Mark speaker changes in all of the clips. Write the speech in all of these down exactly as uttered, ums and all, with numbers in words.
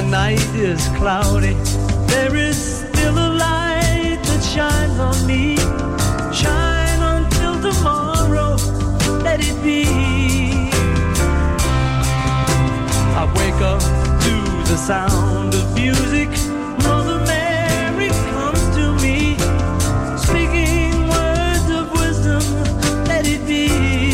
Speaker 1: night is cloudy, there is still a light that shines on me. Shine until tomorrow, let it be. I wake up to the sound of music. Mother Mary comes to me, speaking words of wisdom, let it be.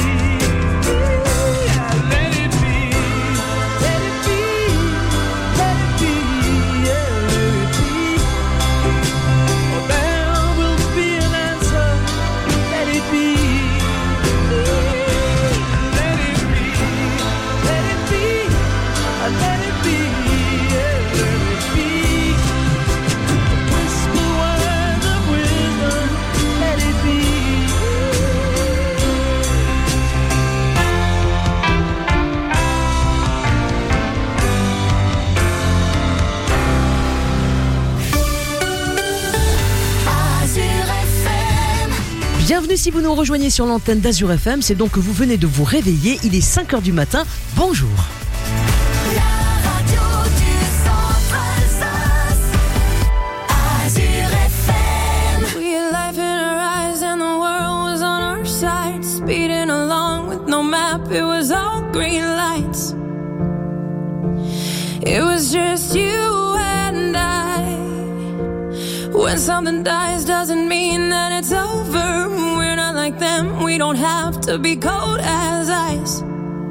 Speaker 2: Bienvenue si vous nous rejoignez sur l'antenne d'Azur F M, c'est donc que vous venez de vous réveiller, il est cinq heures du matin, bonjour.
Speaker 3: La radio du Centre-Alsace, Azur F M. We had life in our eyes and the world was on our side, speeding along with no map, it was all green lights. It was just you and I. When something dies doesn't mean that it's over. We're not like them, we don't have to be cold as ice.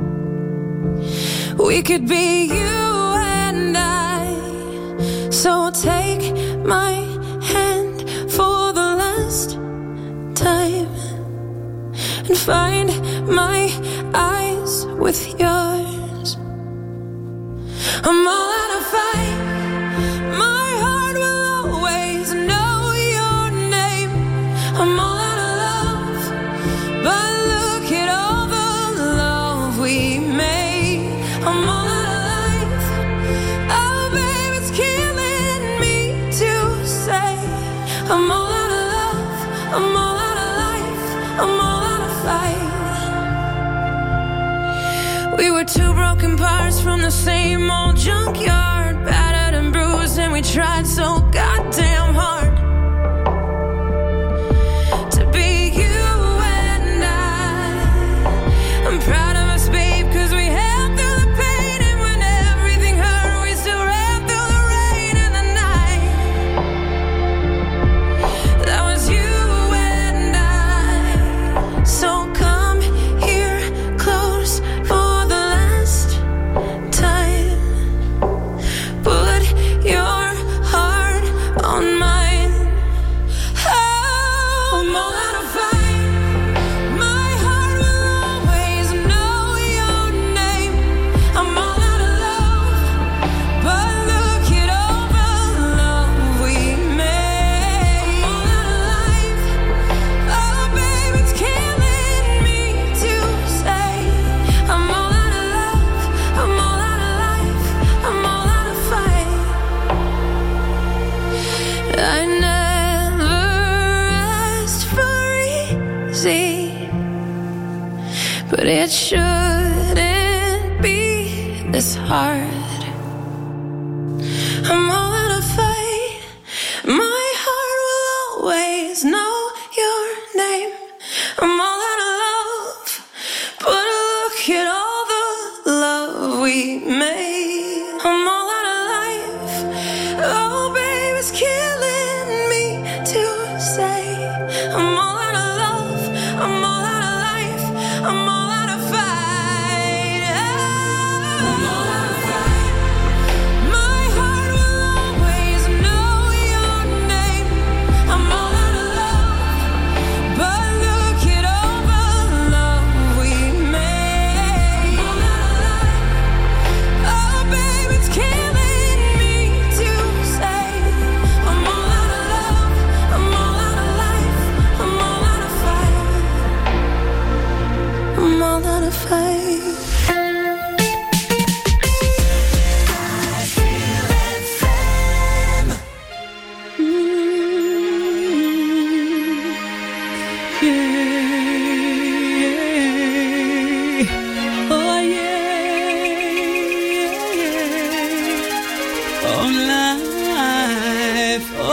Speaker 3: We could be you and I. So take my hand for the last time and find my eyes with yours. I'm all out of fight. My heart will always know your name. I'm all out of love, but look at all the love we made. I'm all out of life. Oh, babe, it's killing me to say. I'm all out of love. I'm all out of life. I'm all out of fight. We were two broken parts from the same old junkyard, battered and bruised, and we tried so goddamn hard to be you and I. I'm proud of us, babe, cause we held through the pain, and when everything hurt, we still ran through the rain and the night. That was you and I. So come here close for the last time. Put your heart on mine. Oh, I'm all out of fight. My heart will always know your name. I'm all out of love, but look at all the love we made. I'm all out of life. Oh, babe, it's killing me to say. I'm all out of love. I'm all out of life. I'm all out of fight. I never asked for easy, but it shouldn't be this hard. I'm all out of fight. My heart will always know your name. I'm all out of love, but look at all the love we made. I'm all out of life. Oh, babe, it's killing me to say. I'm all out of love. I'm all out of life. I'm all out of fight. I'm all out of fight. My heart will always know your name. I'm all out of love, but look at all the love we made. I'm all out of life. Oh, babe, it's killing me to say. I'm all out of love. I'm all out of life. I'm all out of fight. I'm all out of fight.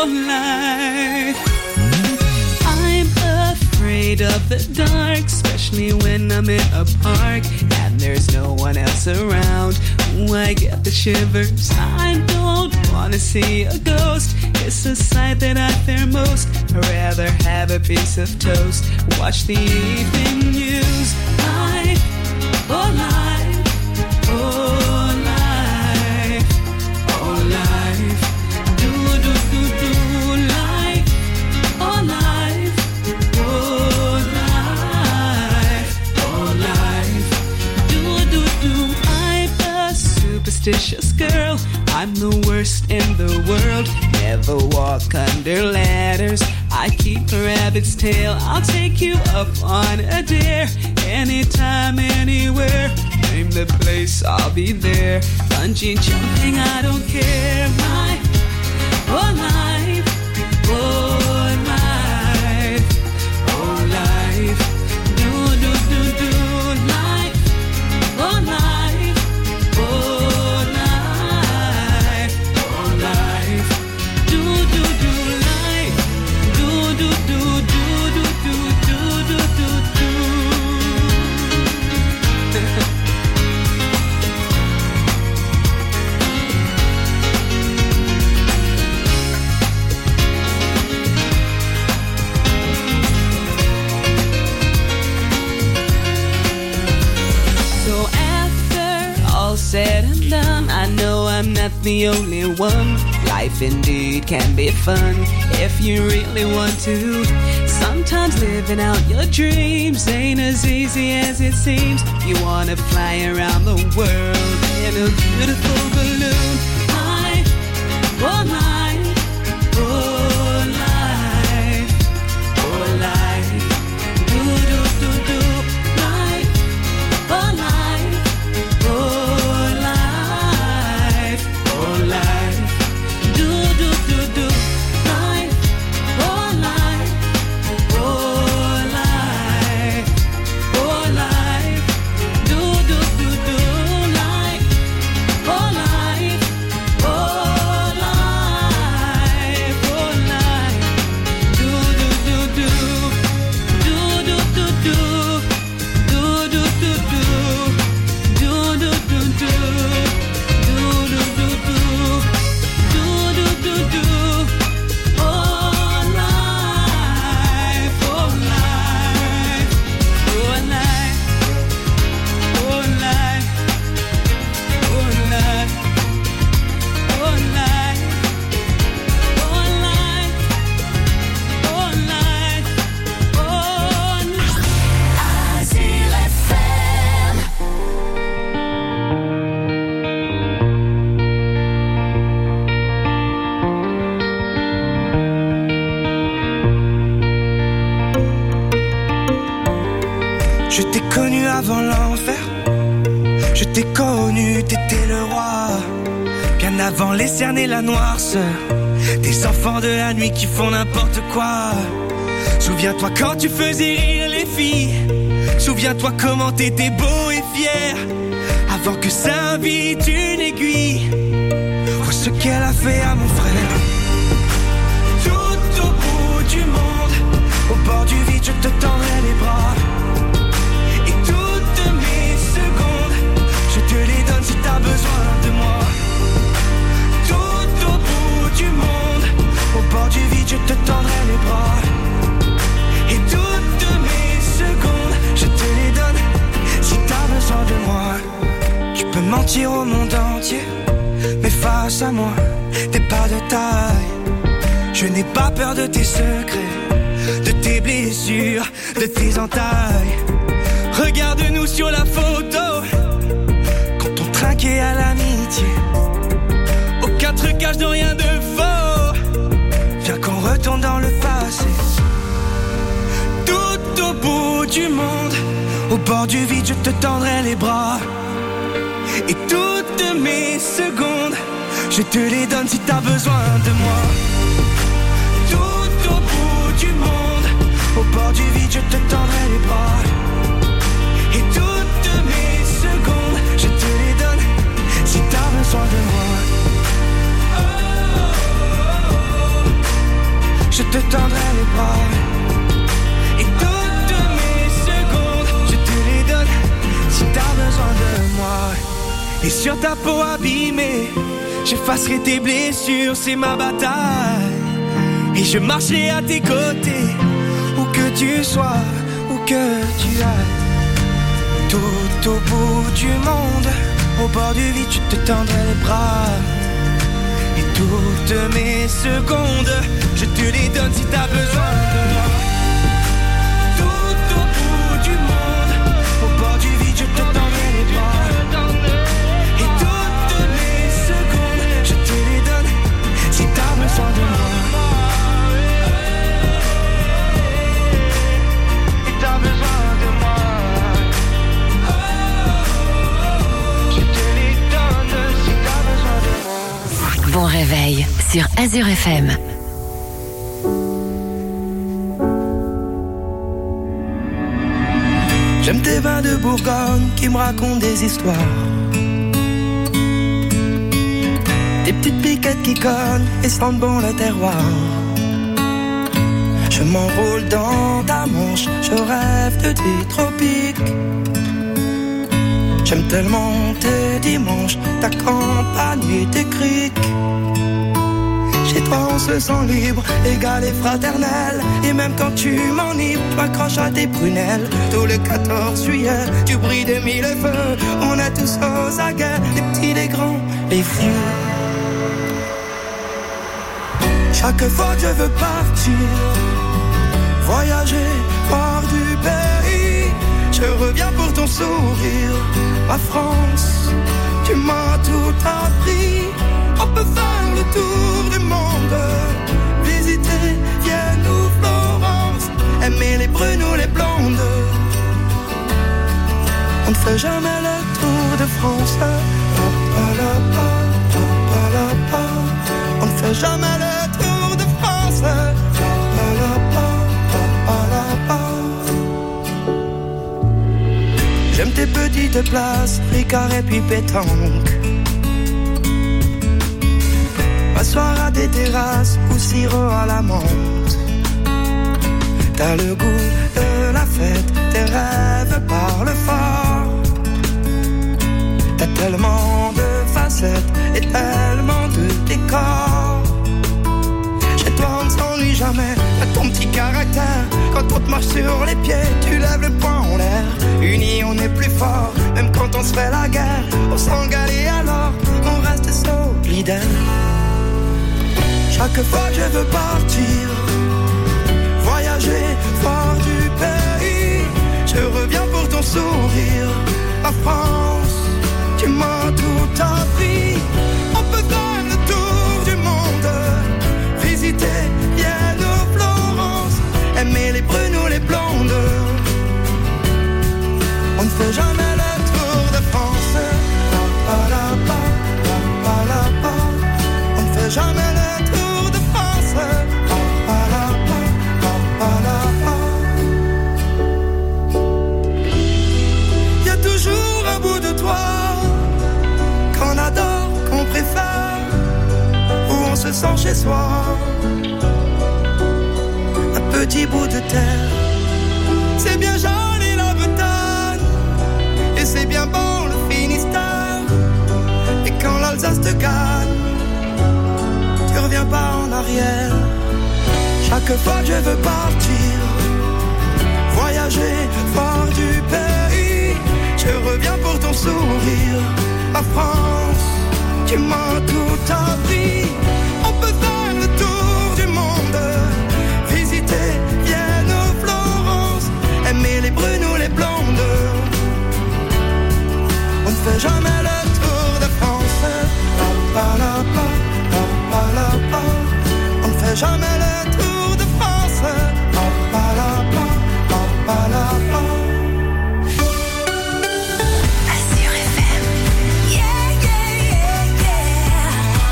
Speaker 4: for life. I'm afraid of the dark, especially when I'm in a park and there's no one else around. Ooh, I get the shivers. I don't wanna see a ghost. It's a sight that I fear most. I'd rather have a piece of toast, watch the evening news. Life, oh life, oh life, oh life. Do do do do life, oh life, oh life, oh life. Do do do. I'm a superstitious girl. I'm the worst in the world. Never walk under ladders. I keep a rabbit's tail. I'll take you up on a dare. Anytime, anywhere. Name the place, I'll be there. Bungee jumping, I don't care. My whole life, oh life, oh life. Do do do do life, oh life, oh life, oh life. Do do do life, do do do do do do do do do do. So after all said and done, I know I'm not the only one. Life indeed can be fun if you really want to. Sometimes living out your dreams ain't as easy as it seems. You wanna fly around the world in a beautiful balloon. Life, oh life, oh life, oh life. Do do do do life, oh life, oh life, oh life. Do do do do life, oh life, oh life, oh life. Do do do do life, oh life, oh life, oh life. Do do do do, do do do do, do do do do, do do do do, do do do do. Do do do do, oh life, oh life, oh life, oh life, oh life, oh life, oh life, oh life, oh life. Asile F M.
Speaker 5: Je t'ai connu avant l'enfer. Je t'ai connu, t'étais le roi. Bien avant les cernes et la noirceur. Des enfants de la nuit qui font n'importe quoi. Souviens-toi quand tu faisais rire les filles. Souviens-toi comment t'étais beau et fier. Avant que s'invite une aiguille. Vois ce qu'elle a fait à mon frère. Tout au bout du monde, au bord du vide, je te tendrai les bras. Et toutes mes secondes, je te les donne si t'as besoin de moi. Tout au bout du monde, au bord du vide, je te tendrai les bras. Et toutes mes secondes, je te les donne si t'as besoin de moi. Tu peux mentir au monde entier, mais face à moi, t'es pas de taille. Je n'ai pas peur de tes secrets, de tes blessures, de tes entailles. Regarde-nous sur la photo, quand on trinquait à l'amitié. Aucun trucage de rien de faux. Viens qu'on retourne dans le passé. Tout au bout du monde, au bord du vide, je te tendrai les bras. Et toutes mes secondes, je te les donne si t'as besoin de moi. Tout au bout du monde, au bord du vide, je te tendrai les bras. Et toutes mes secondes, je te les donne si t'as besoin de moi. Oh, oh, oh, oh. sur ta peau abîmée. J'effacerai tes blessures, c'est ma bataille. Et je marcherai à tes côtés, où que tu sois, où que tu ailles. Tout au bout du monde, au bord du vide, je te tendrai les bras. Et toutes mes secondes, je te les donne si t'as besoin de moi. Tout au bout du monde, au bord du vide, je te tendrai les bras. Et toutes mes secondes, je te les donne si t'as besoin de moi. Et t'as besoin de moi. Je te les donne si t'as besoin de moi.
Speaker 6: Bon réveil sur Azure F M.
Speaker 5: J'aime tes vins de Bourgogne qui me racontent des histoires. Des petites piquettes qui cognent et sentent bon le terroir. Je m'enroule dans ta manche, je rêve de tes tropiques. J'aime tellement tes dimanches, ta campagne et tes criques. Chez toi on se sent libre, égal et fraternel. Et même quand tu m'enivres, tu m'accroches à tes prunelles. Tout le quatorze juillet, tu brilles de mille feux. On est tous aux aguets, les petits, les grands, les vieux. Chaque fois que je veux partir, voyager, voir du pays, je reviens pour ton sourire. Ma France, tu m'as tout appris. On peut faire le tour du monde, visiter Vienne ou Florence, aimer les brunes ou les blondes. On ne fait jamais le tour de France. On ne fait jamais le tour de France. J'aime tes petites places, Ricard et puis pétanque. M'asseoir à des terrasses ou sirop à la menthe. T'as le goût de la fête, tes rêves parlent fort. T'as tellement de facettes et tellement de décors. Chez toi on ne s'ennuie jamais, t'as ton petit caractère. Quand on te marche sur les pieds, tu lèves le poing en l'air. Unis on est plus fort, même quand on se fait la guerre. On s'engale et alors on reste solidaire. Chaque fois que je veux partir, voyager, voir du pays, je reviens pour ton sourire. Ma France, tu m'as tout appris. On peut faire le tour du monde, visiter Vienne ou Florence, aimer les brunes ou les blondes. On ne fait jamais le tour de France. On ne fait jamais le tour. Y a toujours un bout de toi qu'on adore, qu'on préfère, où on se sent chez soi. Un petit bout de terre, c'est bien joli la Bretagne, et c'est bien bon le Finistère. Et quand l'Alsace te gagne, tu reviens pas en arrière. Chaque fois que je veux partir, voyager, voir du pays, je reviens pour ton sourire. Ma France, tu m'as tout appris. On peut faire le tour du monde, visiter Vienne ou Florence, aimer les brunes ou les blondes. On ne fait jamais le tour de France. Pa, pa, la, pa, pa, pa, la, pa. On ne fait jamais le tour de France. Pa, pa, la, pa, pa, pa, la, pa.
Speaker 6: Azure F M.
Speaker 3: Yeah, yeah, yeah, yeah.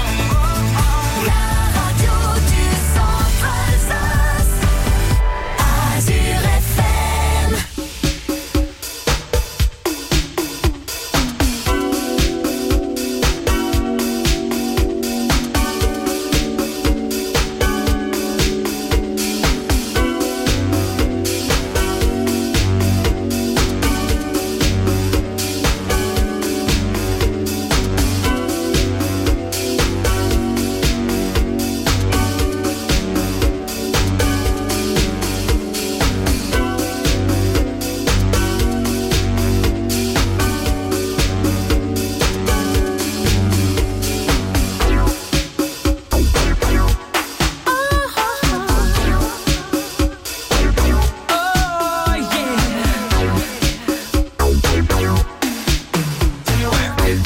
Speaker 3: La radio du centre Alsace. Azure F M.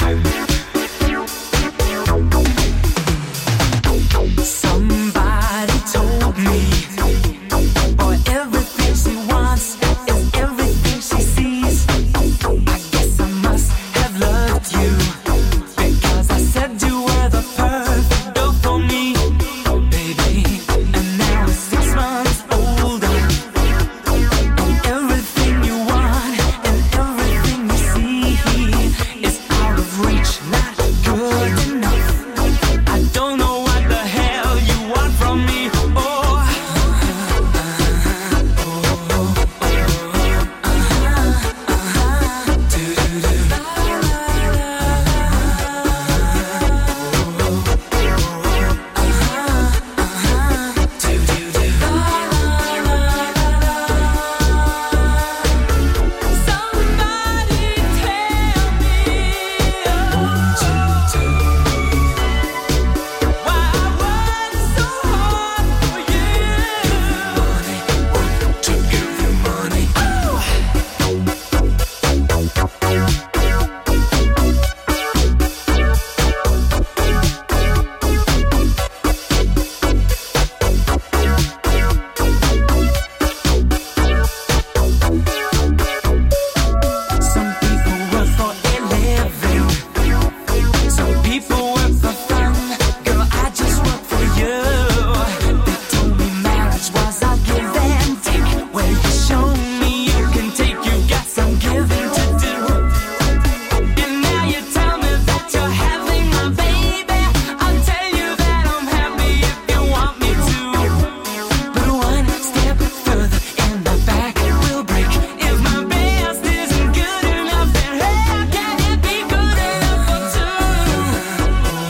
Speaker 5: Oh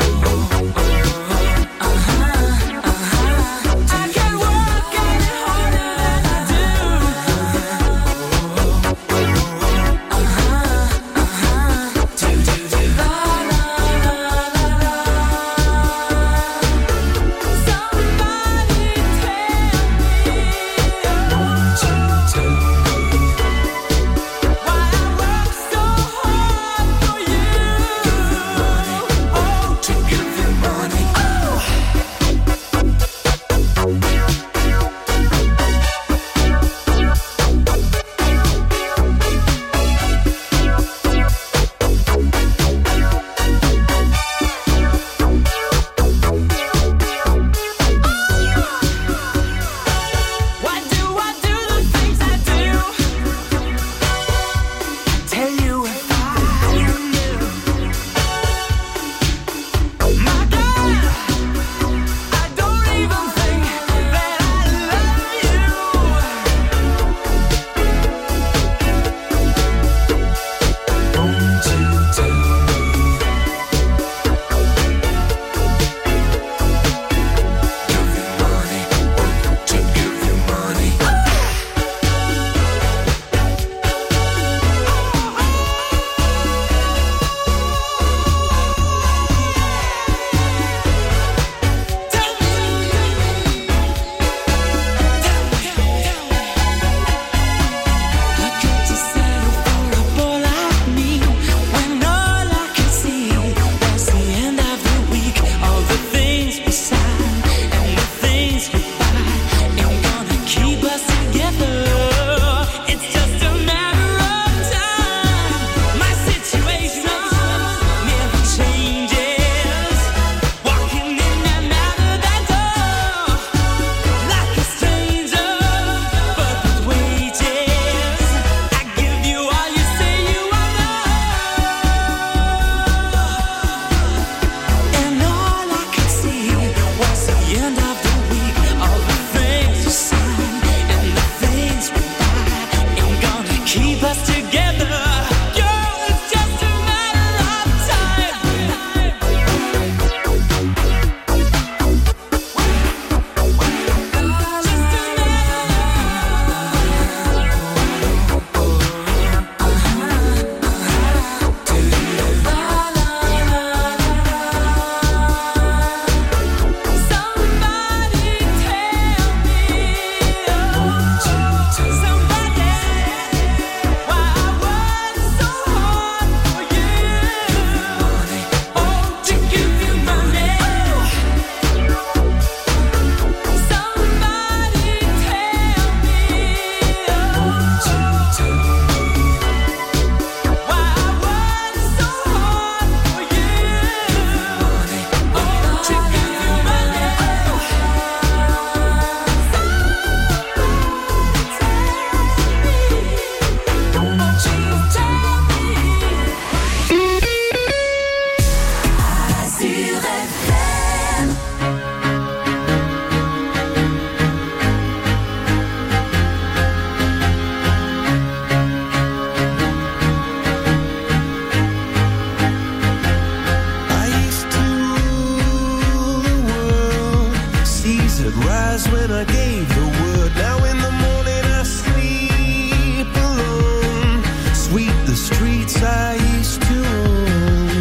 Speaker 5: would rise when I gave the word. Now in the morning I sleep alone. Sweep the streets I used to own.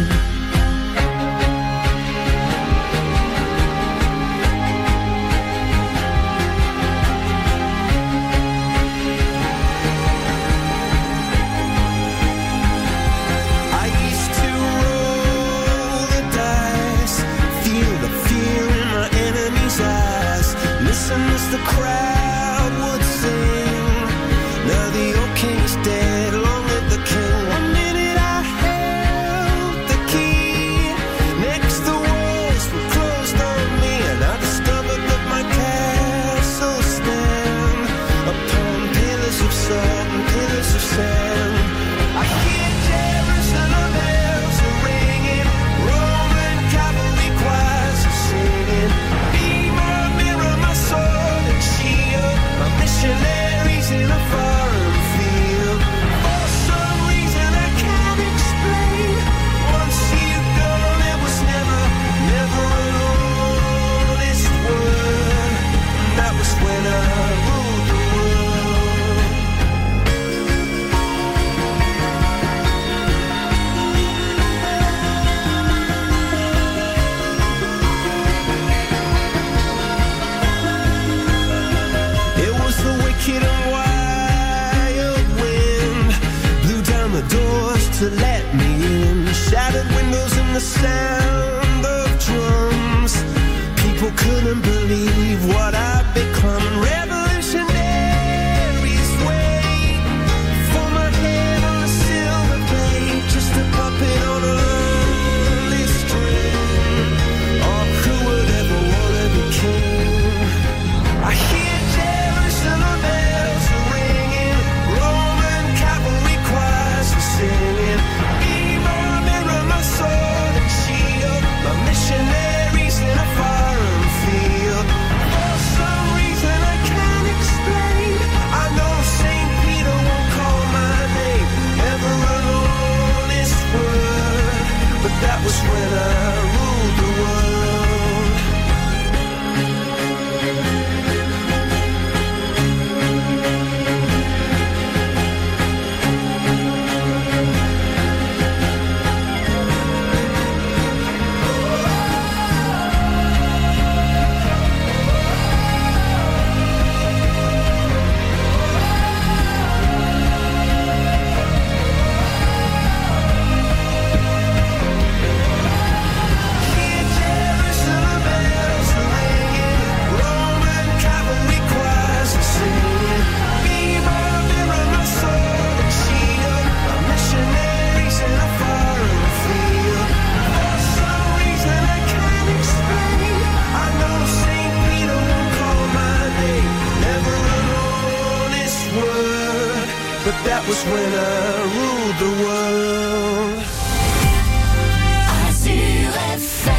Speaker 5: I used to roll the dice, feel the fear in my enemy's eyes. Listen as the crowd would sing. Now the old king is dead, long live the king. One minute I held the key. Next the walls were closed on me, and I discovered that my castle stand upon pillars of salt and pillars of sand. I hear Jerusalem bells are ringing, Roman cavalry choirs are singing. Be my mirror, my sword and shield, my missionaries in a foreign field. For some reason I can't explain, once you've gone it was never, never an honest word. And that was when I ruled the world. It was the wicked and wild wind, blew down the doors to let me in. Shattered windows and the sound of drums. People couldn't believe what I'd become. Revolutionaries wait for my head on a silver plate, just a puppet on a lonely string. Oh, who would ever want to be king? I hear Jerusalem bells are ringing, Roman cavalry choirs are singing. Be my mirror, my sword and shield, my missionaries in a foreign field. For some reason I can't explain, I know Saint Peter won't call my name, never an honest word. But that was when I ruled the world. Hear Jerusalem bells are ringing, Roman cavalry choirs are singing. Be my mirror, my sword and shield, my missionaries in a foreign field. For some reason I can't explain, I know Saint Peter won't call my name, never an honest word. But that was when I ruled the world.
Speaker 6: Azure F M.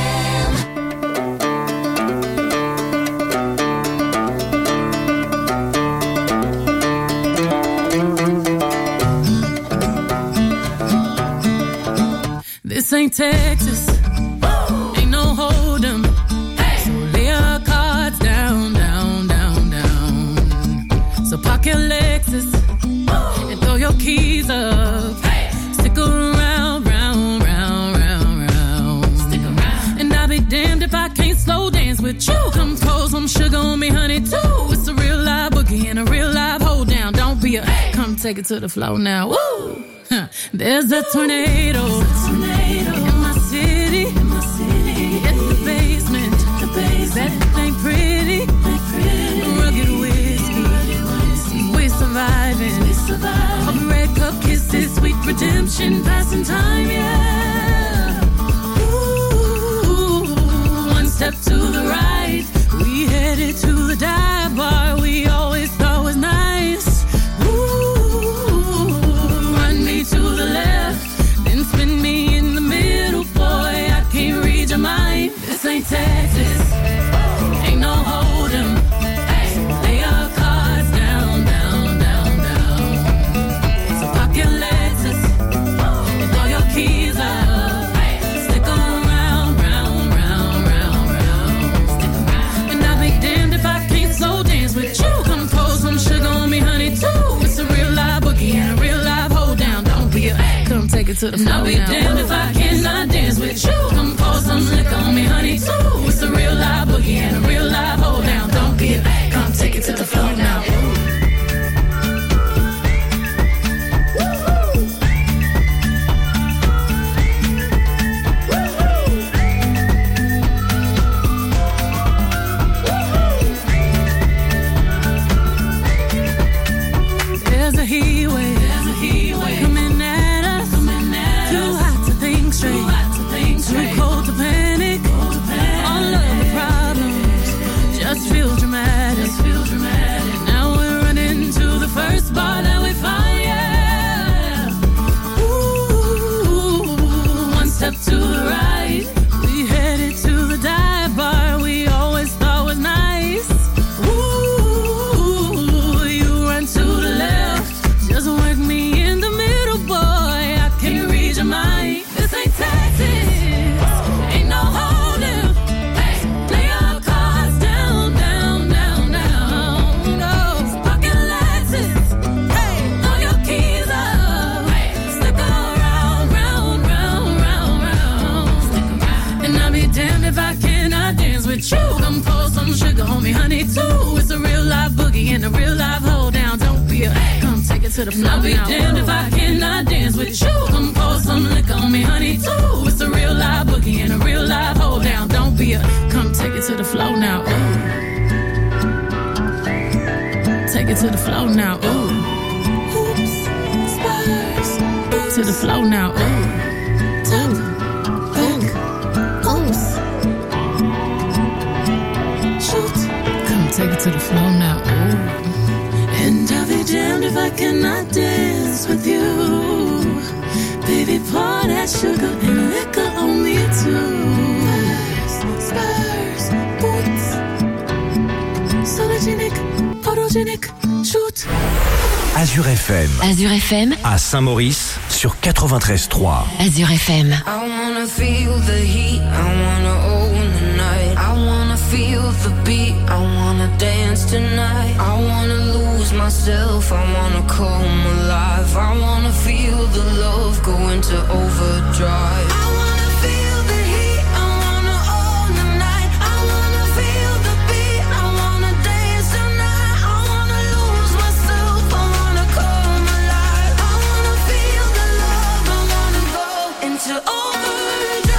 Speaker 4: This ain't Texas, ain't no hold'em. So lay your cards down, down, down, down. So park your Lexus and throw your keys up. Stick around, round, round, round, round. Stick around. And I'll be damned if I can't slow dance with you. Come pour some sugar on me, honey, too. It's a real live boogie and a real live hold down. Don't be a come take it to the floor now. Woo! Huh. There's a tornado, in my city, in my city. It's the basement, the basement. That ain't pretty, ain't pretty. Rugged whiskey, we're surviving. We surviving. Red cup kisses, sweet redemption, passing time, yeah. Ooh, one step to the right, we headed to the dive bar we always thought was nice. Ooh, run me to the left, then spin me in the middle, boy. I can't read your mind. This ain't Texas, ain't no hold'em. Lay your cards down, down, down, down. So park your Lexus and throw your keys up. Stick around, round, round, round, round. Stick around. And I'll be to the floor. I'll be damned if I cannot dance with you. Come pour some liquor on me, honey, too. It's a real live boogie and a real live hold down. Don't be a babe. Come take it to the floor now. To the right, we headed to the dive bar we always thought was nice. Ooh, you run to the left, just work me in the middle, boy. I can read your mind. This ain't Texas, ain't no holding. Hey, lay your cards down, down, down, down. No, fucking Lexus. Hey, throw your keys up. Hey, stick around, round, round, round. And I'll be damned if I cannot dance with you. Come pour some sugar on me, honey, too. It's a real live boogie and a real live hold down. Don't be a hey, come take it to the floor. I'll be damned if I cannot dance with you. Come pour some liquor on me, honey, too. It's a real live boogie and a real live hold down. Don't be a come take it to the floor now. Ooh. Take it to the floor now. Ooh. Oops, spurs. To the floor now. Ooh. Ooh. Take it to the floor now. Ooh. And I'll be damned if I cannot dance with you. Baby, pour that sugar and liquor on me too. Spurs, spurs, boots. Sologenic, photogenic, shoot.
Speaker 7: Azure F M.
Speaker 6: Azure F M.
Speaker 7: À Saint-Maurice sur quatre-vingt-treize trois.
Speaker 6: Azure F M.
Speaker 3: I wanna feel the heat, I wanna own the night. I wanna feel the beat, I wanna dance tonight. I wanna lose myself, I wanna come alive. I wanna feel the love go into overdrive. I wanna feel the heat, I wanna own the night. I wanna feel the beat, I wanna dance tonight. I wanna lose myself, I wanna come alive. I wanna feel the love, I wanna go into overdrive.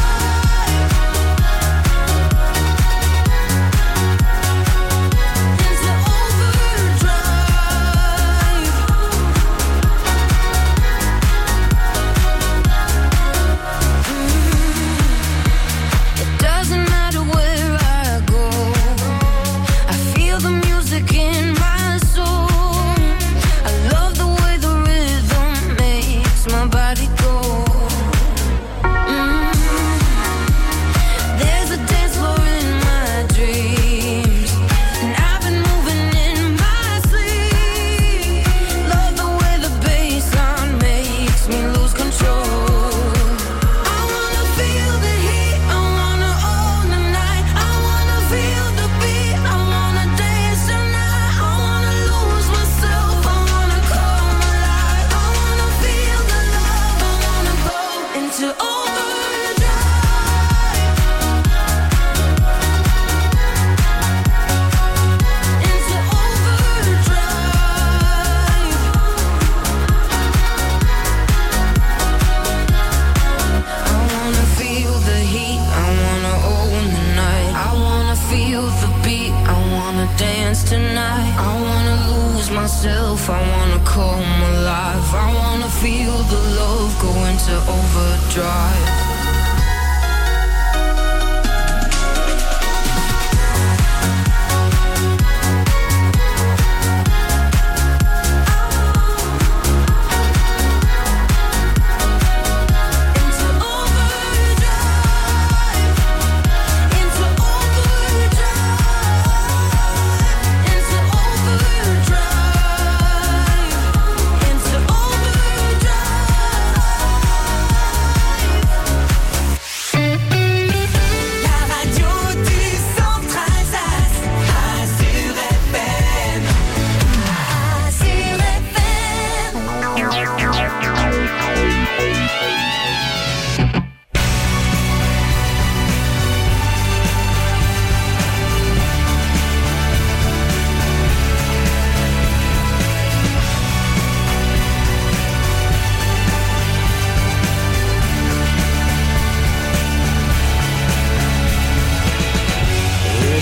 Speaker 8: myself, I wanna come alive. I wanna feel the love go into overdrive.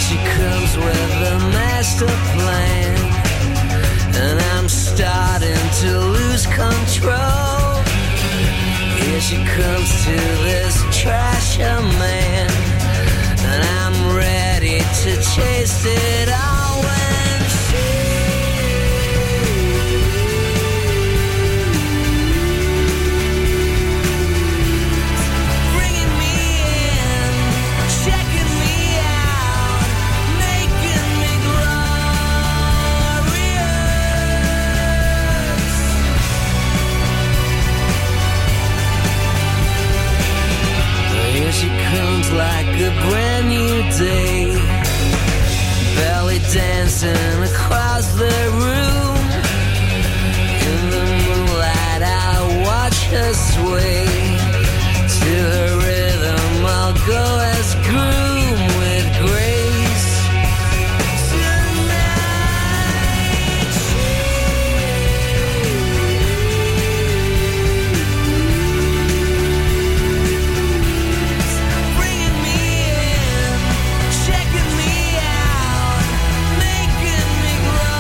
Speaker 9: she comes with a master plan, and I'm starting to lose control. Here she comes to this trasher man, and I'm ready to chase it all when she bringing me in, checking me out, making me glorious. Here she comes like a brand new day, belly dancing across the room. In the moonlight I watch her sway, to her rhythm I'll go as groom with grace. Tonight she's bringing me in, checking me out, making me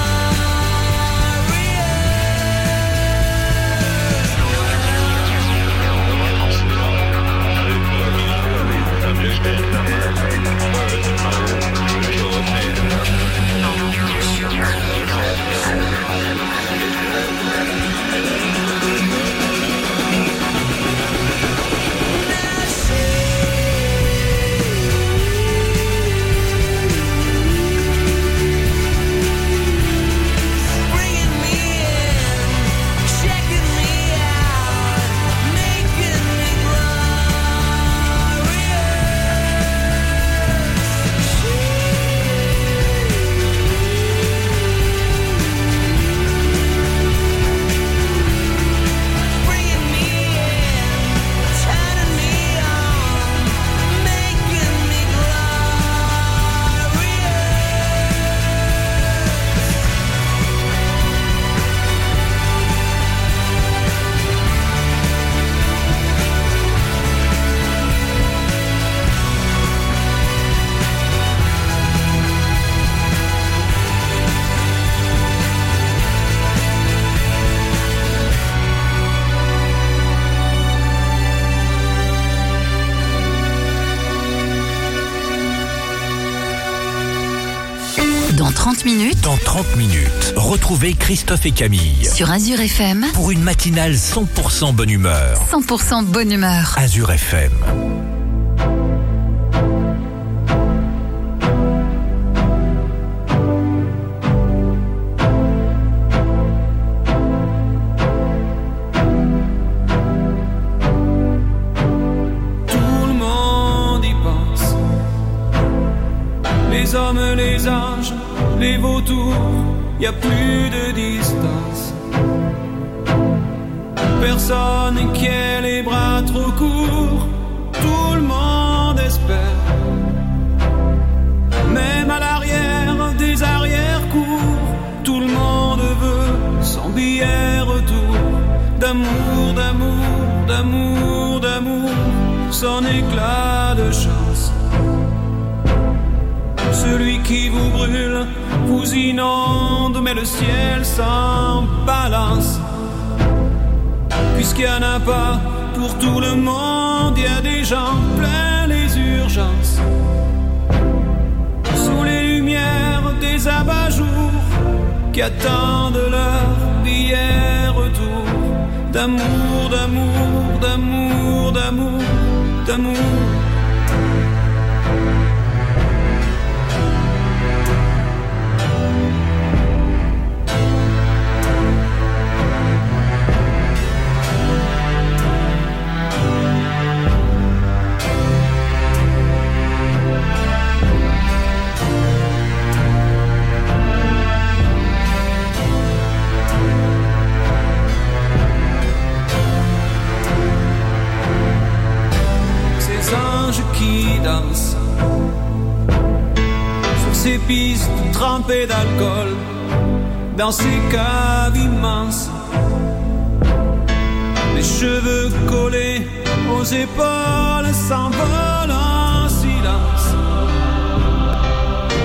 Speaker 6: Dans trente minutes,
Speaker 7: Dans trente minutes, retrouvez Christophe et Camille
Speaker 6: sur Azure F M,
Speaker 7: pour une matinale cent pour cent bonne humeur.
Speaker 6: cent pour cent bonne humeur.
Speaker 7: Azure F M.
Speaker 10: Tout le monde y pense. Les hommes, les anges, les vautours, y a plus de distance. Personne qui ait les bras trop courts, tout le monde espère. Même à l'arrière des arrière-cours, tout le monde veut son billet retour. D'amour, d'amour, d'amour, d'amour, son éclat de chance. Celui qui vous brûle, vous inonde, mais le ciel s'en balance. Puisqu'il n'y en a pas pour tout le monde, il y a des gens plein les urgences. Sous les lumières des abat-jours qui attendent leur billet retour. D'amour, d'amour, d'amour, d'amour, d'amour. Qui danse sur ces pistes trempées d'alcool, dans ces caves immenses, les cheveux collés aux épaules s'envolent en silence.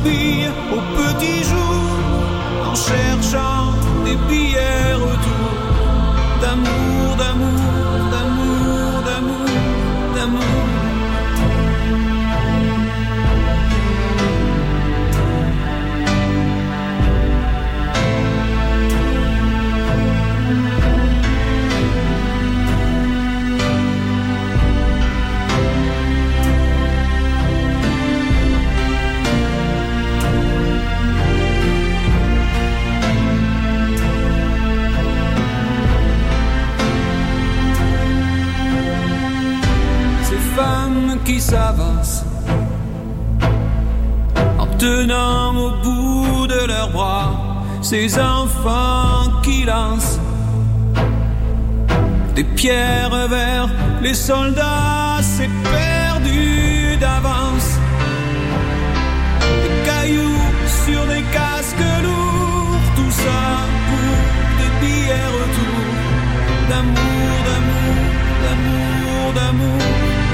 Speaker 10: s'habille au petit jour en cherchant des billets retour d'amour, d'amour, d'amour, d'amour, d'amour. Femmes qui s'avancent en tenant au bout de leurs bras ces enfants qui lancent des pierres vers les soldats, c'est perdu d'avance. Des cailloux sur des casques lourds, tout ça pour des billets retour d'amour, d'amour, d'amour, d'amour.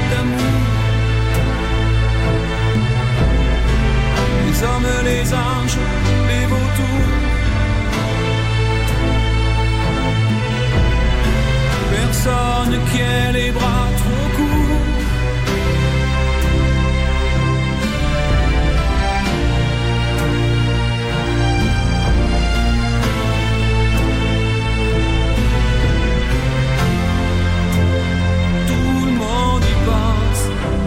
Speaker 10: Les hommes, les anges, les vautours. Personne qui ait les bras trop courts. Tout le monde y pense.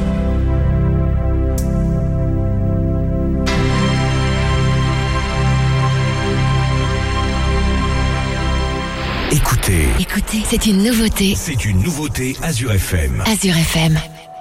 Speaker 7: Écoutez.
Speaker 6: Écoutez, c'est une nouveauté.
Speaker 7: C'est une nouveauté Azure F M.
Speaker 6: Azure F M.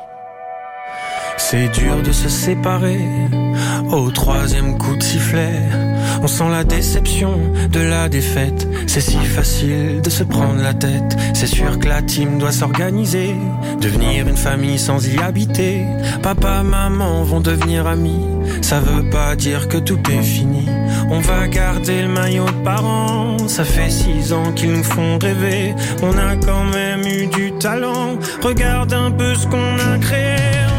Speaker 11: C'est dur de se séparer au troisième coup de sifflet. On sent la déception de la défaite. C'est si facile de se prendre la tête. C'est sûr que la team doit s'organiser, devenir une famille sans y habiter. Papa, maman vont devenir amis. Ça veut pas dire que tout est fini. On va garder le maillot de parents. Ça fait six ans qu'ils nous font rêver. On a quand même eu du talent. Regarde un peu ce qu'on a créé.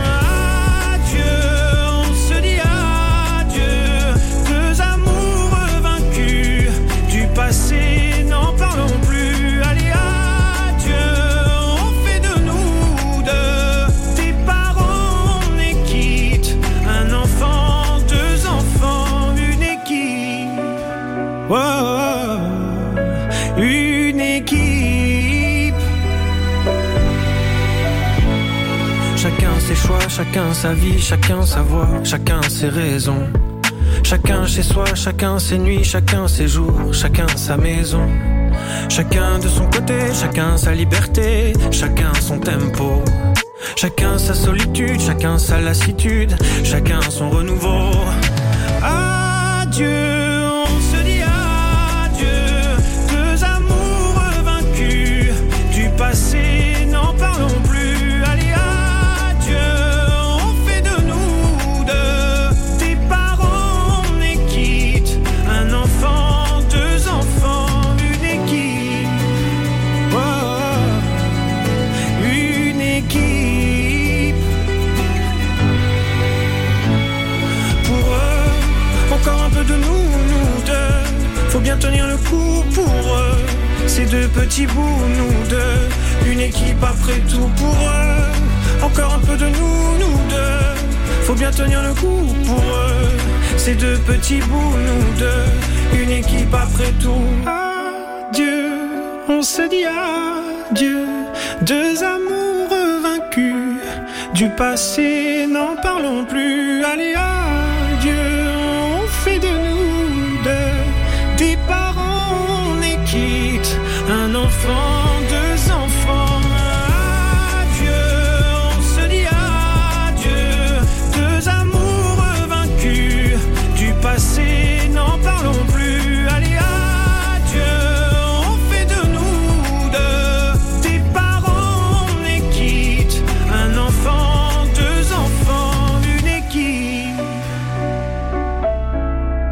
Speaker 11: Passé, n'en parlons plus. Allez, adieu, on fait de nous deux des parents, on est quitte. Un enfant, deux enfants, une équipe. Oh, une équipe. Chacun ses choix, chacun sa vie, chacun sa voix, chacun ses raisons. Chacun chez soi, chacun ses nuits, chacun ses jours, chacun sa maison. Chacun de son côté, chacun sa liberté, chacun son tempo. Chacun sa solitude, chacun sa lassitude, chacun son renouveau. Adieu, on se dit adieu, deux amours vaincus. Du passé, n'en parlons plus. Allez, adieu, on fait de nous deux des parents, on est quitte. Un enfant, deux enfants, une équipe. Oh, une équipe. Pour eux, encore un peu de nous, nous deux. Faut bien tenir le coup pour eux. Ces deux petits bouts, nous deux. Une équipe après tout pour eux. Encore un peu de nous, nous deux. Faut bien tenir le coup pour eux. Ces deux petits bouts, nous deux. Une équipe après tout. Adieu, on se dit adieu. Deux amours vaincus. Du passé, n'en parlons plus. Allez, adieu, on fait de nous deux des parents, on est quitte. Un enfant, deux enfants. Adieu, on se dit adieu. Deux amours vaincus. Du passé, n'en parlons plus. Allez, adieu, on fait de nous deux des parents, on est quitte. Un enfant, deux enfants, une équipe.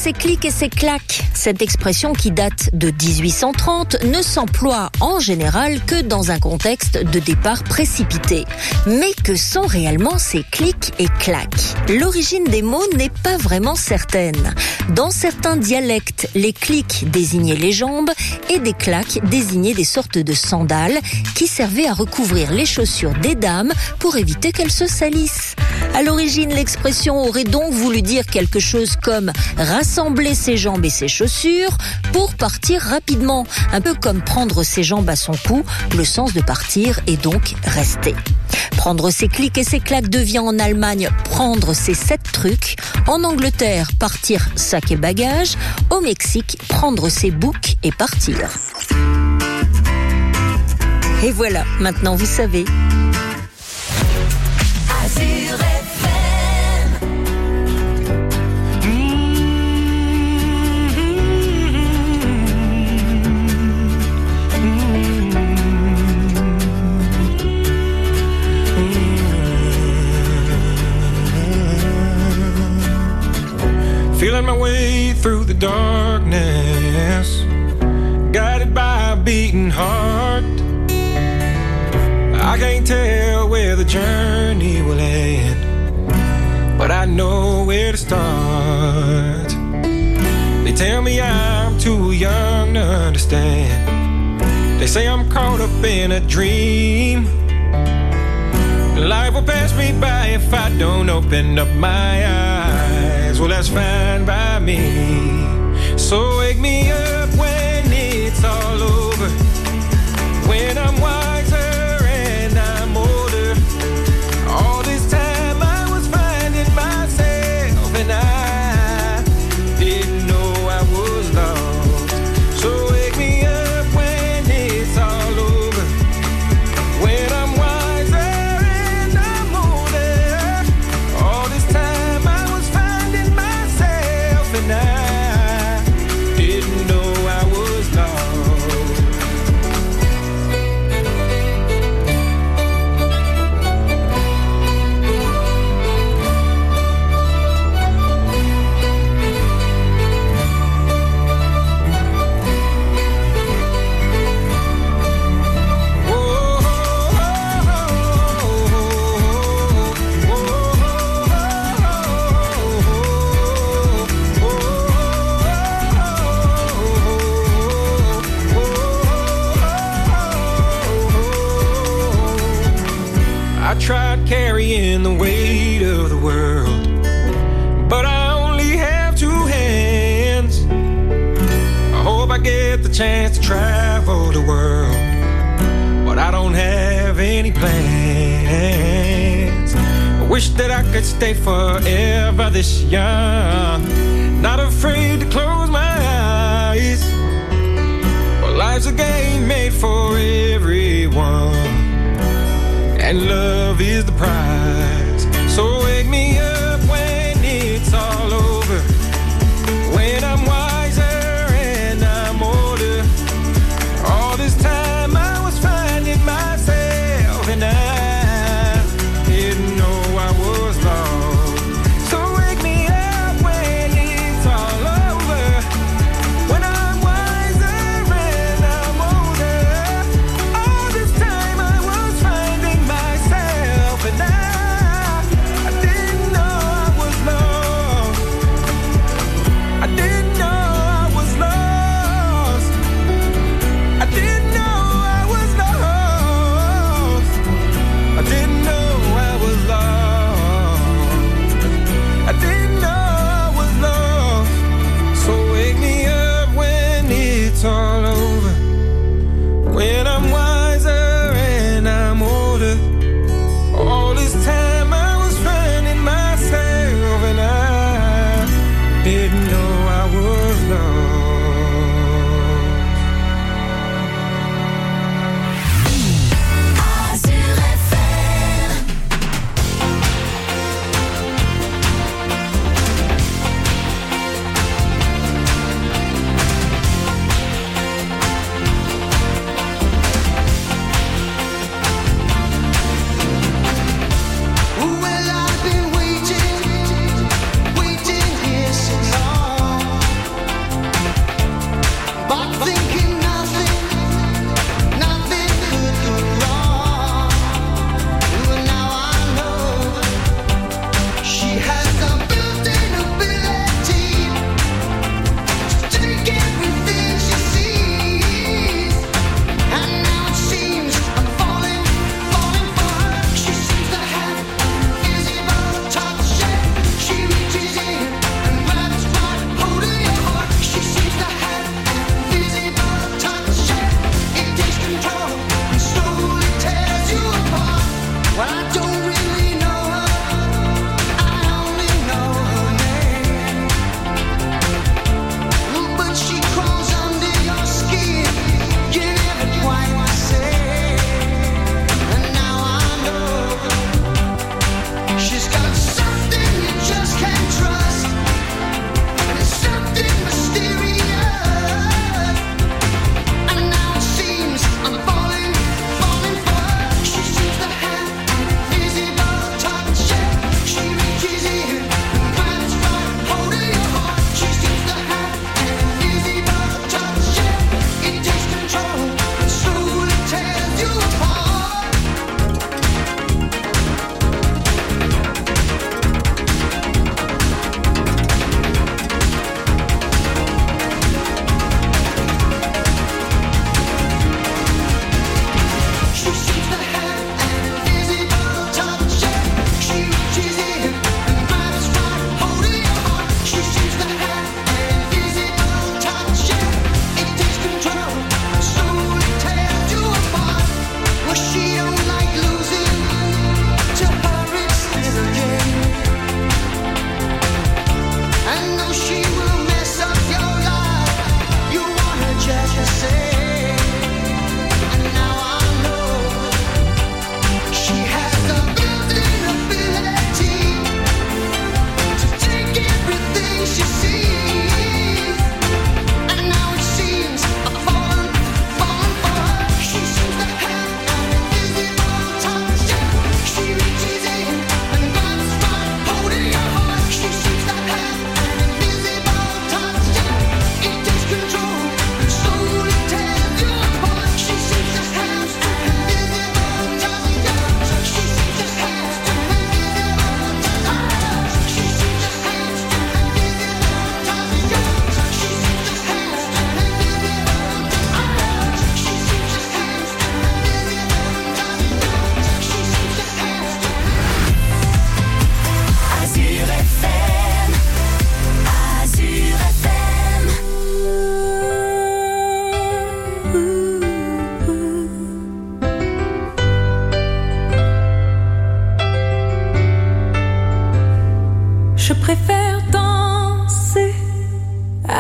Speaker 12: ses clics et ses claques. Cette expression qui date de dix-huit cent trente ne s'emploie en général que dans un contexte de départ précipité. Mais que sont réellement ces clics et claques ? L'origine des mots n'est pas vraiment certaine. Dans certains dialectes, les clics désignaient les jambes et des claques désignaient des sortes de sandales qui servaient à recouvrir les chaussures des dames pour éviter qu'elles se salissent. À l'origine, l'expression aurait donc voulu dire quelque chose comme rassembler ses jambes et ses chaussures pour partir rapidement, un peu comme prendre ses jambes à son cou, le sens de partir est donc rester. Prendre ses clics et ses claques devient en Allemagne prendre ses sept trucs, en Angleterre partir sac et bagages, au Mexique prendre ses boucs et partir. Et voilà, maintenant vous savez.
Speaker 3: Azure F M.
Speaker 11: Feeling my way through the darkness, guided by a beating heart. I can't tell where the journey will end, but I know where to start. They tell me I'm too young to understand. They say I'm caught up in a dream. Life will pass me by if I don't open up my eyes. Well, that's fine by me. So wake me up when it's all over, when I'm wiser and I'm older. All this time I was finding myself and I didn't know I was lost. So wake me up when it's all over, when I'm wiser and I'm older. All this time I was finding myself and I didn't know I was lost. I tried carrying the weight of the world, but I only have two hands. I hope I get the chance to travel the world, but I don't have any plans. I wish that I could stay forever this young, not afraid to close my eyes. Well, life's a game made for everyone, and love is the prize. So wake me up when it's all over, when I'm wiser and I'm older. All this time I was finding myself and I didn't know I was lost. So wake me up when it's all over, when I'm wiser and I'm older. All this time I was finding myself and I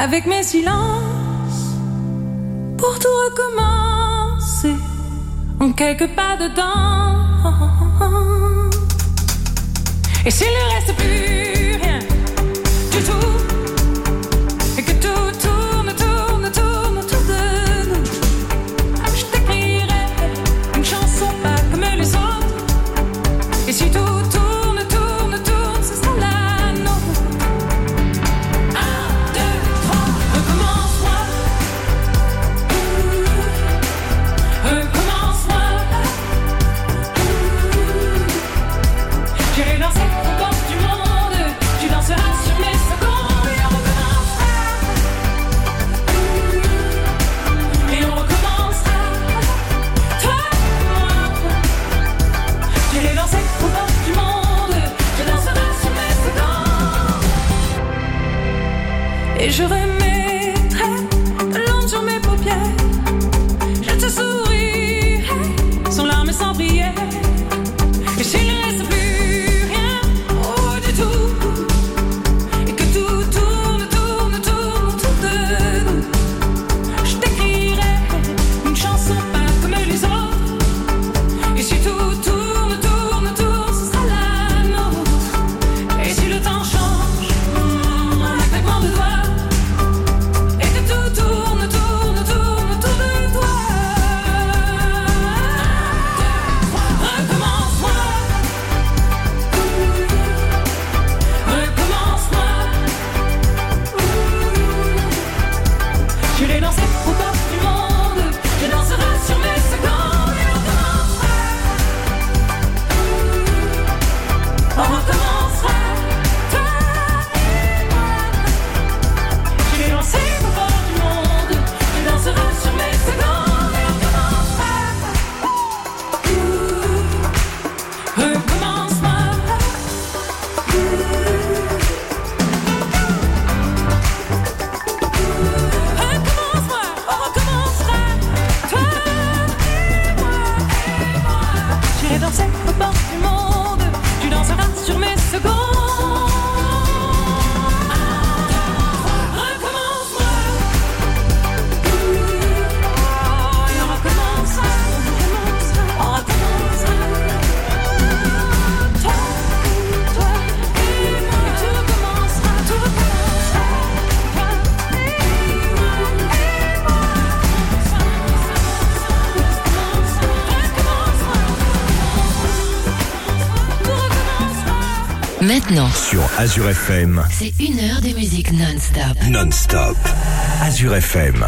Speaker 3: avec mes silences, pour tout recommencer, en quelques pas dedans. Et s'il ne reste plus rien du tout, et que tout tourne, tourne, tourne autour de nous, je t'écrirai une chanson pas comme les autres. Et si tout tourne, tourne, tourne, ce sera la nôtre. Un, deux, trois, recommence-moi. Recommence-moi. J'irai danser au bord du monde. Tu danseras sur mes secondes. Et on recommencera. Et on recommencera. Toi et moi. J'irai danser au bord du monde. Tu danseras sur mes secondes. Et je remettrai de l'ombre sur mes paupières. Je te sourirai sans larmes et sans prière. Et s'il ne reste plus rien, oh du tout, et que tout tourne, tourne, tourne autour de nous, je t'écrirai une chanson pas comme les autres. Et si tout tourne, tourne, tourne, ce sera la nôtre. Et si le temps change, un claquement de doigts, et que tout tourne, tourne, tourne autour de toi. Recommence-moi. Recommence-moi. J'irai danser au bord du monde. Tu danseras sur mes secondes. Et on recommencera. On recommencera. Toi et moi. J'irai danser au bord du monde. Tu danseras sur mes secondes. Et on recommencera. Recommence-moi. Recommence-moi, on recommencera. Toi et moi, et moi. J'irai danser au bord du monde. Tu danseras sur mes secondes. Recommence-moi. Et on recommencera. On recommencera. Toi, toi et moi. Et tout recommencera. Tout recommencera. Toi et moi, et moi. Tout recommencera.
Speaker 6: Maintenant,
Speaker 7: Sur Azure F M,
Speaker 6: c'est une heure de musique non-stop.
Speaker 7: non-stop. Azure F M.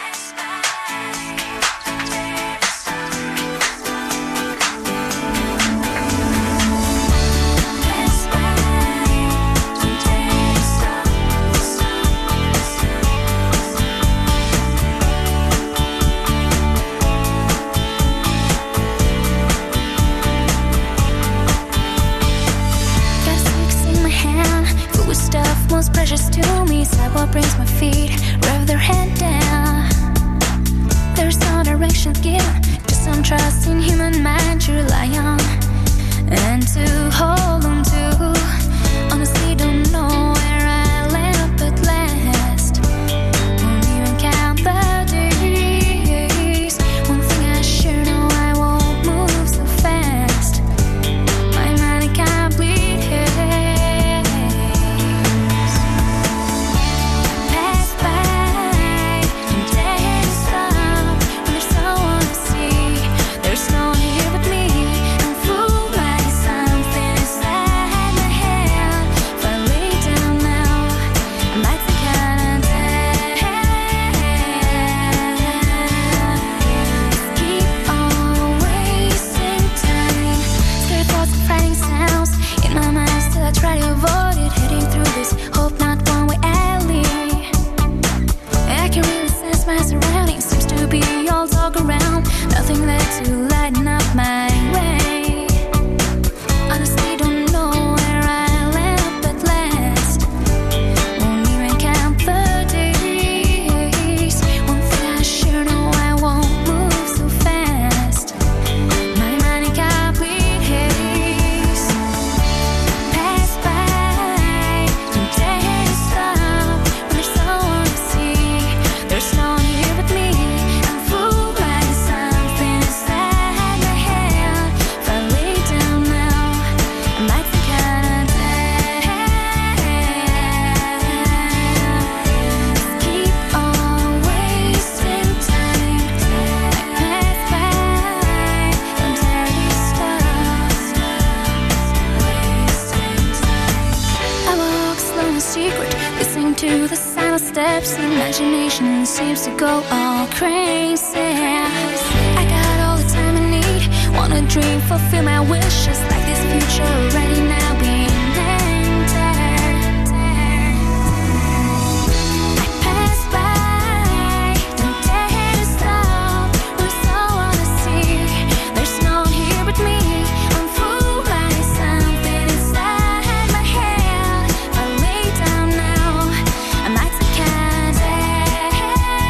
Speaker 13: Got sticks in my hand, full with stuff most precious to me. Sidewalk brings my feet, rev their head down. There's no direction given, just some trust in human mind to rely on and to hold on to. Honestly, don't know where I'll end up at last. Won't even count the days. One thing I sure know, I won't move so fast. My mind it can't bleed haze. Pass by, I'm dead to stop. When there's no one to see, there's no one here but me. I'm fooled by something inside my head. If I lay down now, I might think I'm dead. Keep on wasting time. Scared thoughts and frightening sounds in my mind, still I try to avoid it. Heading through this hope not one way alley. I can really sense my surroundings. Seems to be all talk around. Nothing there to lighten up my way. Honestly, don't know where I'll end up at last. Won't even count the days. One thing I sure know, I won't move so fast. My mind it can't bleed haze. Pass by, I'm dead to stop. When there's no one to steps, imagination seems to go all crazy. I got all the time I need, wanna dream, fulfill my wishes, like this future already now being entered. I pass by, don't dare to stop, we're so on the sea. There's no one here but me, I'm fooled by something inside my head. If I lay down now, I might take a day.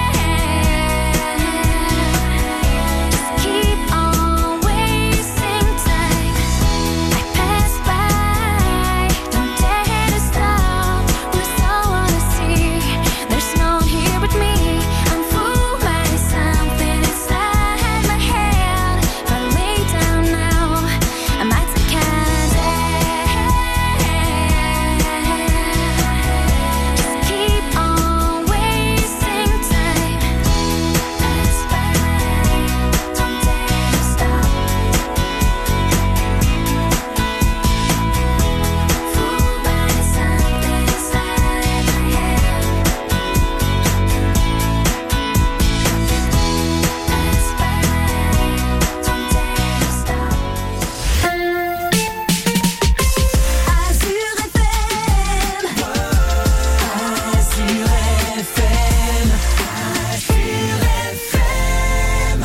Speaker 13: Just keep on wasting time. I pass by, don't dare to stop, we're so on the sea. There's no one here but me, I'm fooled by something inside my head. If I lay down now, I might take a day. Just keep on wasting time. Pass by, don't dare to stop. Fooled by something inside my head. Pass by, don't dare to stop. Azure F M. Azure F M. Azure F M.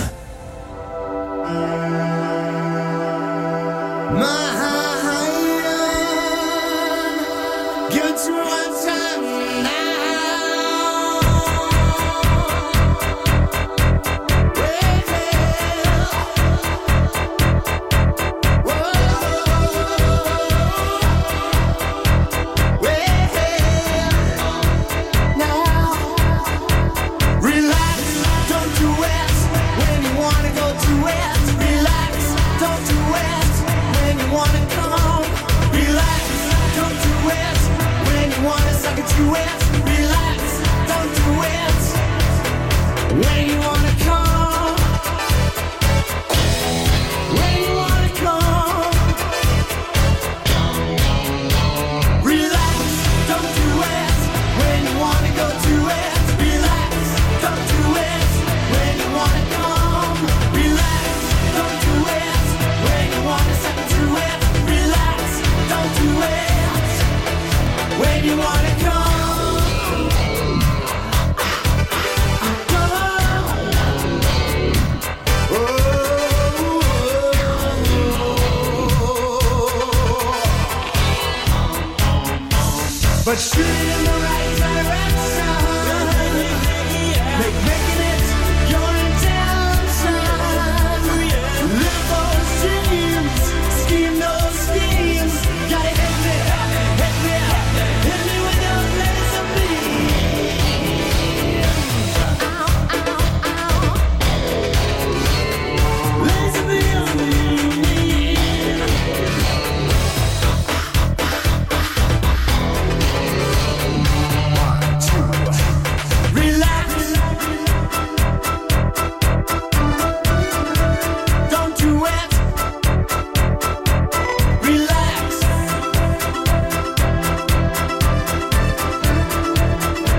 Speaker 5: Give it to me one time now. Relax, don't do it when you wanna go to it. Relax, don't do it when you wanna come. Relax, don't do it when you wanna suck it to it. Relax, don't do it when you wanna come. When you wanna come. Relax, don't do it when you wanna go to it. Relax, don't do it when you wanna come. Relax, don't do it when you wanna suck it to it. Relax, don't do it when you wanna come. But she